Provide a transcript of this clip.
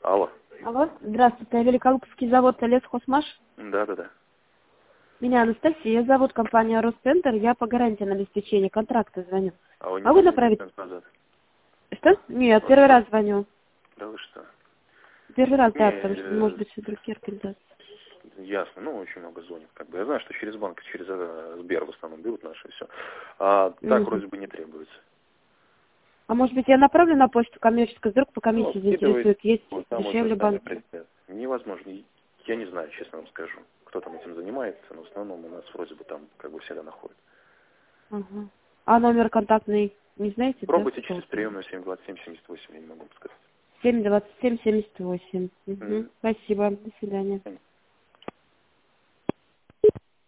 Алло. Алло, здравствуйте, Великолукский завод Лесхозмаш. Да. Меня Анастасия зовут, компания Росцентр, я по гарантии на обеспечение контракта звоню. А вы не Могу звонили направить? месяц назад? Что? Нет, первый раз звоню. Да вы что? Первый раз, да, Не, потому что, может быть, все другие организации. ясно, ну, очень много звонит. Как бы я знаю, что через банк, через Сбер в основном берут наши, все. А так вроде бы не требуется. А может быть, я направлю на почту коммерческую, вдруг по Ну, комиссии скидывайте, заинтересует, есть вот там уже дешевле сами банк? определяют. Невозможно. Я не знаю, честно вам скажу, кто там этим занимается, но в основном у нас вроде бы там как бы всегда находят. Ага. А номер контактный не знаете, Пробуйте да? через приемную 727-78, я не могу сказать. 727-78. Мгм. Спасибо, до свидания.